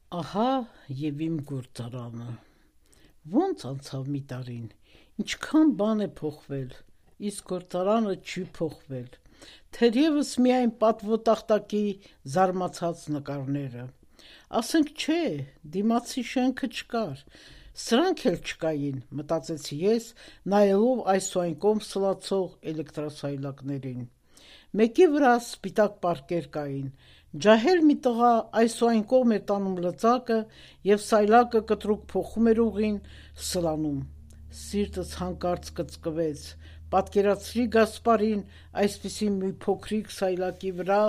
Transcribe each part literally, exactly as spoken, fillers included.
Ահա եւ իմ գործարանը։ Ոնց անցավ մի տարին, ինչքան բան է փոխվել, իսկ գործարանը չի փոխվել։ Թերևս միայն պատվոտախտակի զարմացած նկարները։ Ասենք չէ, դիմացի շենքը չկար, սրանք էլ չկային, մտածեցի ես, նայելով այս ու այն կողմ սլացող էլեկտրասայլակներին։ Մեկի վրա սպիտակ պարկեր կային, ջահել մի տղա այս ու այն կողմ էր տանում լծակը և սայլակը կտրուկ փոխում էր ուղին, սլանում։ Սիրտս հանկարծ կծկվեց, պատկերացրի Գասպարին այսպիսի մի փոքրիկ սայլակի վրա,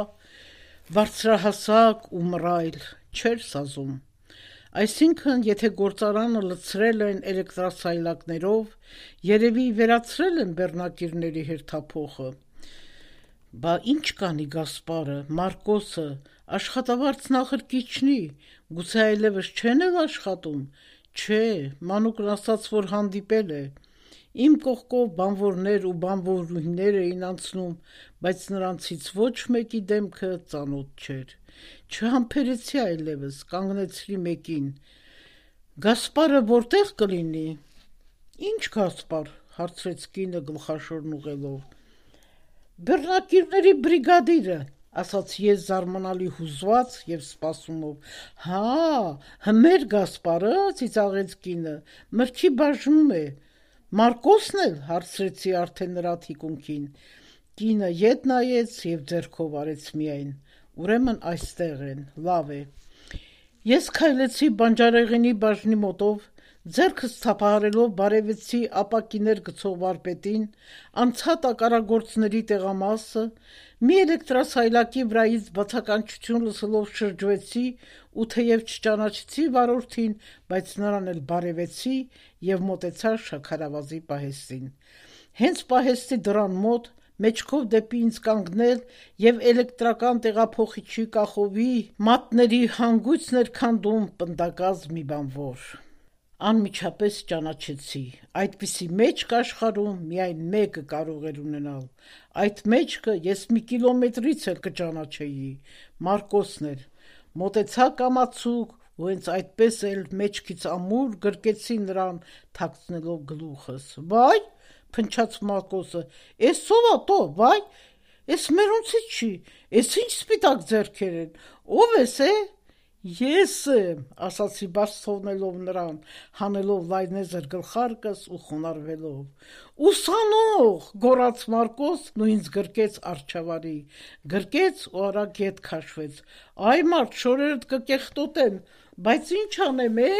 բարձրահասակ ու մռայլ, չէր սազում։ Այսինքն, եթե գործարանը լցրել են էլեկտրասայլակներով, երևի վերացրել են բեռնակիրների հերթափոխը։ Բա ինչ կանի Գասպարը, Մարկոսը, աշխատավարձն ախր կիչնի, գուցե այլևս չեն էլ աշխատում, չէ, մանուկն ասաց, որ հանդիպել է։ Իմ կողքով բանվորներ ու բանվորուհիներ էին անցնում, բայց նրանցից ոչ մեկի դեմքը ծանոթ չէր։ Չհամբերեցի այլևս, կանգնեցրի մեկին։ Գասպարը որտեղ կլինի։ Ինչ Գասպար, հարցրեց կինը գլխաշորն ուղղելով։ Բեռնակիրների բրիգադիրը, ասաց ես զարմանալի հուզված և սպասումով։ Հա, հմեր Գասպարը, ծիծաղեց կինը, մրգի բաժնում է։ Մարկոսն էլ, հարցրեցի արդեն նրա թիկունքին։ Կինը ետ նայեց և ձեռքով արեց միայն։ Ուրեմն այստեղ են, լավ է։ Ես քայլեցի բանջարեղենի բաժնի մոտով, ձեռքս թափահարելով բարևեցի ապակիներ գցող վարպետին, անցա տակառագործների տեղամասը, մի էլեկտրասայլակի վրայից բացականչություն լսելով շրջվեցի ու թեև չճանաչեցի վարորդին, բայց նրան էլ բարևեցի և մոտեցա շաքարավազի պահեստին։ Հենց պահեստի դռան մոտ, մեջքով դեպի ինձ կանգնել և էլեկտրական տեղափոխիչի կախովի մատների հանգույցն էր քանդում պնդակազ մի բանվոր։ Անմիջապես ճանաչեցի, այդպիսի մեջք աշխարհում միայն մեկը կարող էր ունենալ։ Այդ մեջքը ես մի կիլոմետրից էլ կճանաչեի, Մարկոսն էր։ Մոտեցա կամացուկ ու հենց այդպես էլ մեջքից ամուր գրկեցի նրան, թաքցնելով գլուխս։ Վայ, փնչաց Մարկոսը, էս ով ա տո, վայ, էս մերոնցից չի, էս ինչ սպիտակ ձեռքեր են, ով ես է։ Ես եմ, ասացի բաց թողնելով նրան, հանելով լայնեզր գլխարկս ու խոնարհվելով։ Ուսանող, գոռաց Մարկոսն ու ինձ գրկեց առջավարի, գրկեց ու արագ ետ քաշվեց։ Այ մարդ, շորերդ կկեղտոտեն, բայց ինչ անեմ, է։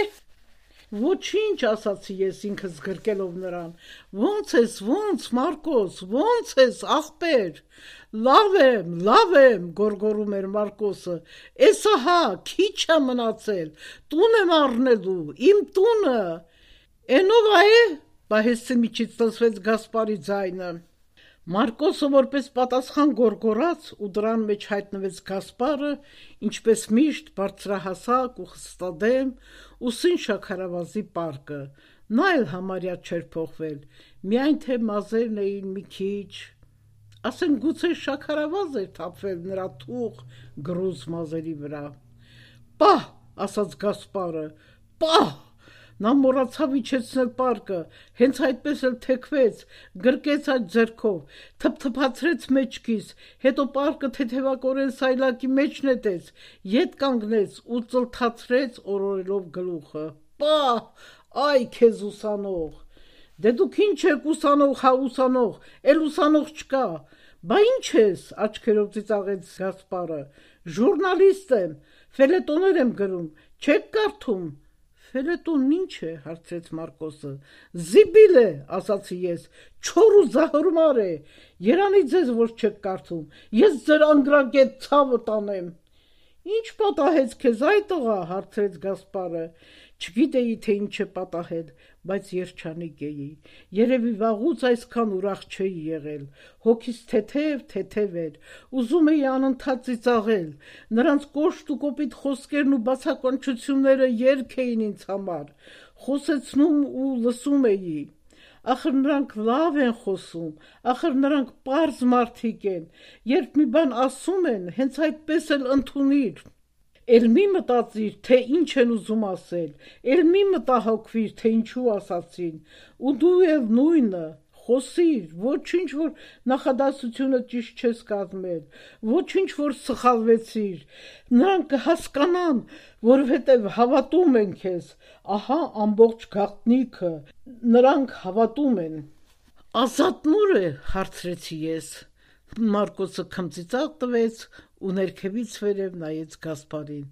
Ոչինչ, ասացի ես ինքս գրկելով նրան։ Ոնց ես, ոնց, Մարկոս, ոնց ես, ախպեր։ Լավ եմ, լավ եմ, գոռգոռում էր Մարկոսը։ Էս ահա, քիչ է մնացել, տուն եմ առնելու, իմ տունը։ Էնով է, պահեստի միջից լսվեց Գասպարի ձայնը։ Մարկոսը որպես պատասխան գոռգոռաց ու դրան մեջ հայտնվեց Գասպարը, ինչպես միշտ բարձրահասակ ու խստադեմ, ուսին շաքարավազի պարկը։ Նա էլ համարյա չէր փոխվել, միայն թե մազերն էին մի քիչ, ասենք գուցե շաքարավազ էր թափվել նրա թուխ գրուզ մազերի վրա։ Պահ, ասաց Գասպարը, պահ։ Նա մոռացավ իջեցնել պարկը, հենց այդպես էլ թեքվեց, գրկեց այդ ձեռքով, թփթփացրեց մեջքիս, հետո պարկը թեթևակորեն սայլակի մեջ նետեց, ետ կանգնեց ու ծլթացրեց օրորելով գլուխը։ Պահ, այ քեզ ուսանող։ Դե դուք ինչ եք ուսանող, հա ուսանող, էլ ուսանող չկա։ Բա ինչ ես, աչքերով ծիծաղեց Գասպարը։ Ժուրնալիստ եմ, ֆելետոներ եմ գրում, չեք կարդում։ Ֆելետոնն ինչ է, հարցրեց Մարկոսը։ Զիբիլ է, ասացի ես, չոր ու զահրմար է։ Երանի ձեզ, որ չեք կարդում, ես ձեր անգրագետ ցավը տանեմ։ Ինչ պատահեց քեզ, այ տղա, հարցրեց Գասպարը։ Չգիտեի, թե ինչ է պատահել, բայց երջանիկ էի։ Երևի վաղուց այսքան ուրախ չէի եղել։ Հոգիս թեթև, թեթև էր, ուզում էի անընդհատ ծիծաղել։ Նրանց կոշտ ու կոպիտ խոսքերն ու բացականչությունները երգ էին ինձ համար։ Խոսեցնում ու լսում էի։ Ախր նրանք լավ են խոսում, ախր նրանք պարզ մարդիկ են, երբ մի բան ասում են, հենց այդպես էլ ընդունիր։ Էլ մի մտածիր, թե ինչ են ուզում ասել, էլ մի մտահոգվիր, թե ինչու ասացին, ու դու էլ նույնը, խոսիր, ոչինչ որ նախադասությունը ճիշտ չես կազմել, ոչինչ որ սխալվեցիր, նրանք կհասկանան, որովհետև հավատում են քեզ, ահա ամբողջ գաղտնիքը, նրանք հավատում են։ Ազատն ուր է, հարցրեցի ես։ Մարկոսը քմծիծաղ տվեց ու ներքևից վերև նայեց Գասպարին։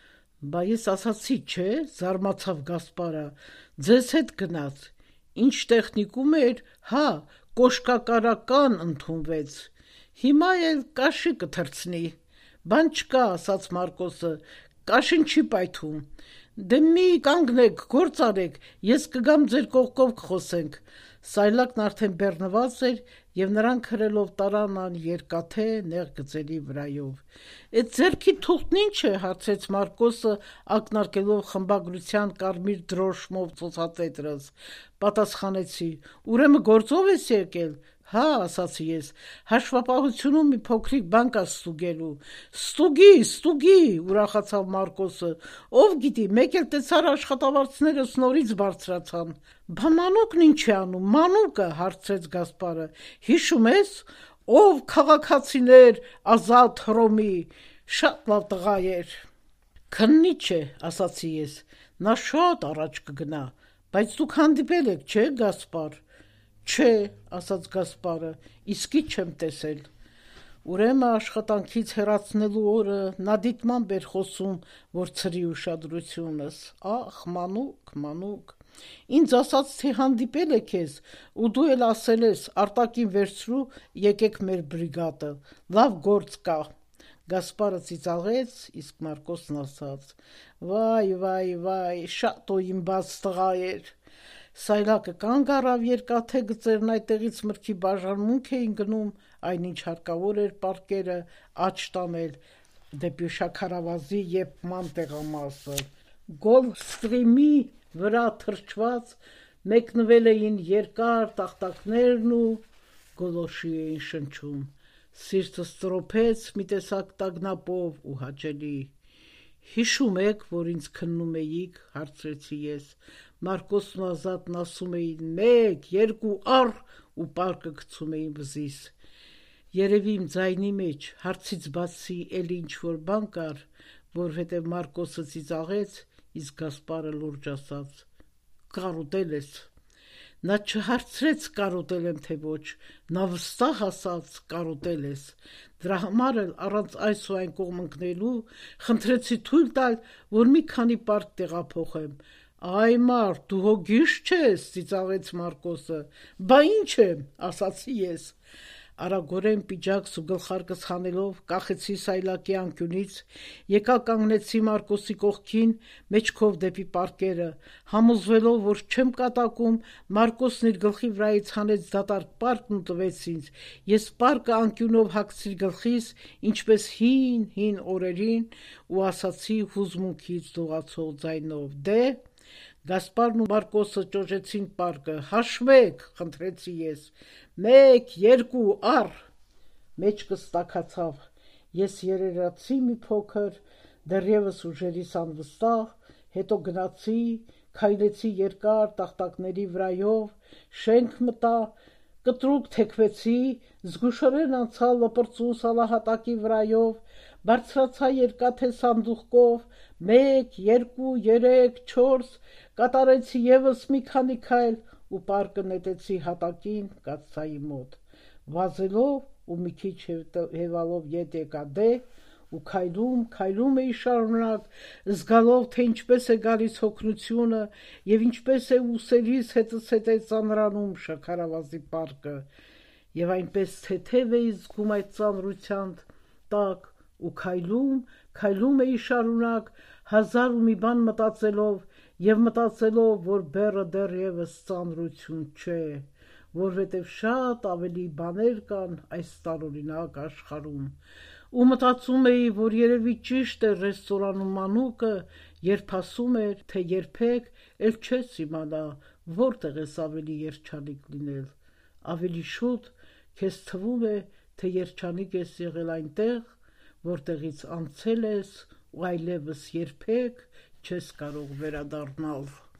Բա ես ասացի, չէ, զարմացավ Գասպարը, ձեզ հետ գնաց։ Ինչ տեխնիկում էր, հա, կոշկակարական ընդունվեց։ Հիմա էլ կաշի կթռցնի։ Բան չկա, ասաց Մարկոսը, կաշին չի պայթում։ Դե մի կանգնեք, գործ արեք, ես կգամ ձեր կողքով կխոսենք։ Սայլակն արդեն բեռնված էր և նրանք հրելով տարան ան երկաթե նեղ գծերի վրայով։ Էդ ձեռքի թուղթն ինչ է, հարցրեց Մարկոսը, ակնարկելով խմբագրության կարմիր դրոշմով ցուցածետրս։ Պատասխանեցի. ուրեմն գործով ես եկել։ Հա, ասացի ես, հաշվապահությունում մի փոքրիկ բան կա ստուգելու։ Ստուգի, ստուգի, ուրախացավ Մարկոսը, ով գիտի, մեկ էլ տեսար աշխատավարձներս նորից բարձրացան։ Բա մանուկն ինչ է անում, մանուկը, հարցրեց Գասպարը, հիշում ես, ով քաղաքացիներ Ազատ Հռոմի, շատ լավ տղա էր։ Քննիչ է, ասացի ես, նա շատ առաջ կգնա, բայց դուք հանդիպել եք, չէ, Գասպար։ Չէ, ասաց Գասպարը, իսկի չեմ տեսել։ Ուրեմն աշխատանքից հեռացնելու օրը նա դիտմամբ էր խոսում, որ ցրի ուշադրությունս։ Ախ, մանուկ, մանուկ։ Ինձ ասաց, թե հանդիպել է քեզ, ու դու էլ ասել ես, արտակին վերցրու, եկեք մեր բրիգադը, լավ գործ կա։ Գասպարը ծիծաղեց, իսկ Մարկոսն ասաց. Վայ, վայ, վայ, շատ օյիմբաց տղա էր։ Սայլակը կանգ առավ երկաթե գծերն այդտեղից մրգի բաժանմունք էին գնում, այնինչ հարկավոր էր պարկերը աջ տանել դեպի շաքարավազի եփման տեղամասը։ Գոլ ստրիմի վրա թրջված մեկնվել էին երկար տախտակներն ու գոլոշի էին շնչում։ Սիրտս տրոփեց մի տեսակ տագնապով ու հաճելի։ Հիշում եք, որ ինձ քննում էիք, հարցրեցի ես։ Մարկոսն ու Ազատն ասում էին մեկ, երկու առ ու պարկը գցում էին վզիս։ Երևի իմ ձայնի մեջ հարցից բացի էլի ինչ-որ բան կար, որովհետև Մարկոսը ծիծաղեց, իսկ Գասպարը լուրջ ասաց. կարոտել ես։ Նա չհարցրեց կարոտել եմ թե ոչ, նա վստահ ասաց կարոտել ես։ Դրա համար էլ առանց այս ու այն կողմ ընկնելու խնդրեցի թույլ տալ, որ մի քանի պարկ տեղափոխեմ։ Այ մարդ, դու հո գիշ չես, ծիծաղեց Մարկոսը։ Բա ինչ եմ, ասացի ես։ Արագորեն պիջակս ու գլխարկս հանելով կախեցի Սայլակի անկյունից, եկա կանգնեցի Մարկոսի կողքին, մեջքով դեպի պարկերը, համոզվելով, որ չեմ կատակում, Մարկոսն իր գլխի վրայից հանեց դատարկ պարկն ու տվեց ինձ։ Ես պարկը անկյունով հագցի գլխիս, ինչպես հին, հին օրերին, ու ասացի հուզմունքից դողացող ձայնով. դե Գասպարն ու Մարկոսը ճոճեցին պարկը, հաշվեք, խնդրեցի ես, մեկ, երկու, առ, մեջքս տաքացավ, ես երերացի մի փոքր, դեռևս ուժերիս անվստահ, հետո գնացի, քայլեցի երկար տախտակների վրայով, շենք մտա, կտրուկ թեքվեցի, զգուշորեն անցա լպրծու սալահատակի վրայով, բարձրացա երկաթե սանդուղքով, մեկ, երկու, երեք, չորս, կատարեցի ևս մի քանի քայլ ու պարկը նետեցի հատակին կաթսայի մոտ, վազելով ու մի քիչ հևալով ետ եկա դե, ու քայլում, քայլում էի շարունակ, զգալով, թե ինչպես է գալիս հոգնությունը և ինչպես է ուսերիս հետս հետ է ծանրանում շաքարավազի պարկը, և այնպես թեթև էի զգում այդ ծանրության տակ, ու քայլում, քայլում էի շարունակ, հազար ու մի բան մտածելով և մտածելով, որ բեռը դեռևս ծանրություն չէ, որովհետև շատ ավելի բաներ կան այս տարօրինակ աշխարհում, ու մտածում էի, որ երևի ճիշտ է ռեստորանում մանուկը, երբ ասում էր, թե երբեք էլ չես իմանա, որտեղ ես ավելի երջանիկ լինել, ավելի շուտ քեզ թվում է, թե երջանիկ ես եղել այնտեղ, որտեղից անցել ես ու այլևս երբեք չես կարող վերադառնալ։